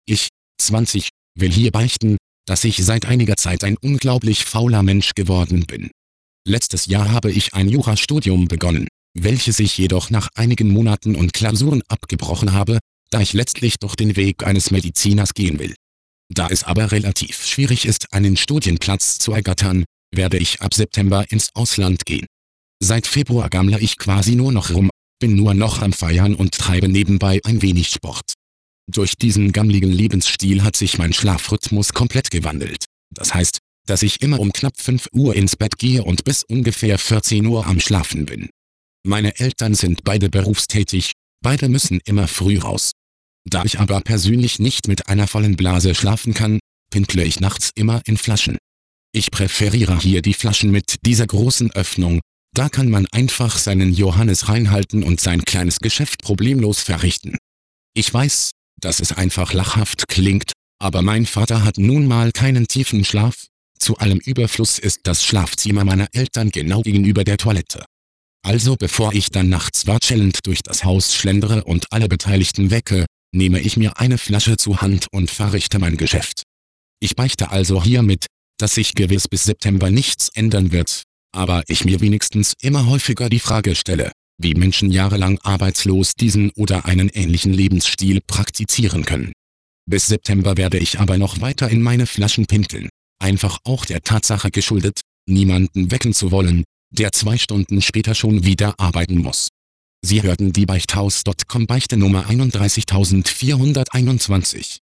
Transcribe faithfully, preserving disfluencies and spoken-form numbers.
Ich, zwanzig, will hier beichten, dass ich seit einiger Zeit ein unglaublich fauler Mensch geworden bin. Letztes Jahr habe ich ein Jurastudium begonnen, welches ich jedoch nach einigen Monaten und Klausuren abgebrochen habe, da ich letztlich doch den Weg eines Mediziners gehen will. Da es aber relativ schwierig ist, einen Studienplatz zu ergattern, werde ich ab September ins Ausland gehen. Seit Februar gammle ich quasi nur noch rum, bin nur noch am Feiern und treibe nebenbei ein wenig Sport. Durch diesen gammligen Lebensstil hat sich mein Schlafrhythmus komplett gewandelt. Das heißt, dass ich immer um knapp fünf Uhr ins Bett gehe und bis ungefähr vierzehn Uhr am Schlafen bin. Meine Eltern sind beide berufstätig, beide müssen immer früh raus. Da ich aber persönlich nicht mit einer vollen Blase schlafen kann, pinkle ich nachts immer in Flaschen. Ich präferiere hier die Flaschen mit dieser großen Öffnung, da kann man einfach seinen Johannes reinhalten und sein kleines Geschäft problemlos verrichten. Ich weiß, dass es einfach lachhaft klingt, aber mein Vater hat nun mal keinen tiefen Schlaf, zu allem Überfluss ist das Schlafzimmer meiner Eltern genau gegenüber der Toilette. Also bevor ich dann nachts watschelnd durch das Haus schlendere und alle Beteiligten wecke, nehme ich mir eine Flasche zur Hand und verrichte mein Geschäft. Ich beichte also hiermit, dass sich gewiss bis September nichts ändern wird, aber ich mir wenigstens immer häufiger die Frage stelle, wie Menschen jahrelang arbeitslos diesen oder einen ähnlichen Lebensstil praktizieren können. Bis September werde ich aber noch weiter in meine Flaschen pinkeln, einfach auch der Tatsache geschuldet, niemanden wecken zu wollen, der zwei Stunden später schon wieder arbeiten muss. Sie hörten die Beichthaus Punkt com Beichte Nummer einunddreißigtausendvierhunderteinundzwanzig.